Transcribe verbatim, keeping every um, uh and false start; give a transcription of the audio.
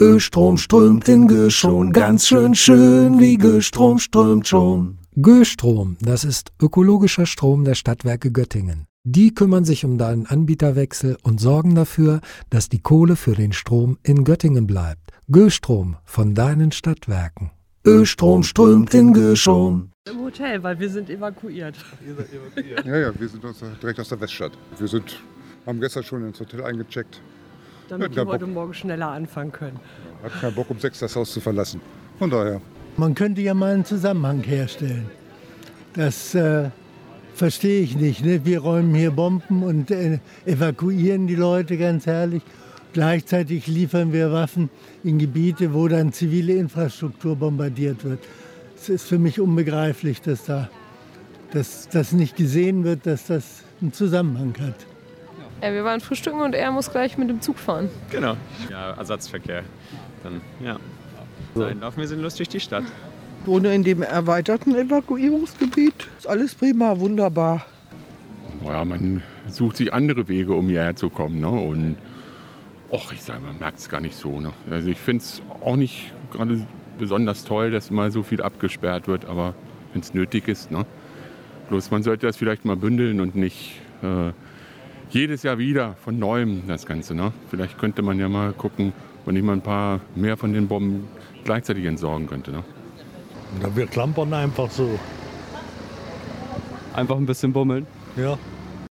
Östrom strömt in Göschon, ganz schön schön, wie Göstrom strömt schon. Göstrom, das ist ökologischer Strom der Stadtwerke Göttingen. Die kümmern sich um deinen Anbieterwechsel und sorgen dafür, dass die Kohle für den Strom in Göttingen bleibt. Göstrom von deinen Stadtwerken. Östrom strömt in Göschon. Im Hotel, weil wir sind evakuiert. Ihr seid evakuiert? Ja, ja, wir sind aus, direkt aus der Weststadt. Wir sind, haben gestern schon ins Hotel eingecheckt. Damit wir heute Morgen schneller anfangen können. Hat keinen Bock, um sechs das Haus zu verlassen. Von daher. Man könnte ja mal einen Zusammenhang herstellen. Das äh, verstehe ich nicht. Ne? Wir räumen hier Bomben und äh, evakuieren die Leute ganz herrlich. Gleichzeitig liefern wir Waffen in Gebiete, wo dann zivile Infrastruktur bombardiert wird. Es ist für mich unbegreiflich, dass da dass das nicht gesehen wird, dass das einen Zusammenhang hat. Ja, wir waren frühstücken und er muss gleich mit dem Zug fahren. Genau. Ja, Ersatzverkehr. Dann, ja. So. Dann laufen wir sinnlos durch die Stadt. Ich wohne in dem erweiterten Evakuierungsgebiet. Ist alles prima, wunderbar. Ja, man sucht sich andere Wege, um hierher zu kommen. Ne? Und och, ich sage, man merkt es gar nicht so. Ne? Also ich finde es auch nicht gerade besonders toll, dass mal so viel abgesperrt wird, aber wenn es nötig ist. Ne? Bloß man sollte das vielleicht mal bündeln und nicht äh, jedes Jahr wieder von Neuem das Ganze. Ne? Vielleicht könnte man ja mal gucken, wenn ich mal ein paar mehr von den Bomben gleichzeitig entsorgen könnte. Ne? Ja, wir klampern einfach so. Einfach ein bisschen bummeln? Ja.